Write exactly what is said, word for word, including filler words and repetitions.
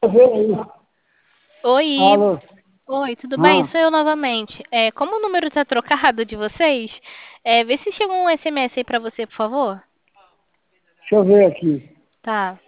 ver aí. Oi, Alô? oi, tudo bem? Ah, Sou eu novamente. É, como o número tá trocado de vocês, é, vê se chegou um S M S aí pra você, por favor. deixa eu ver aqui. Tá.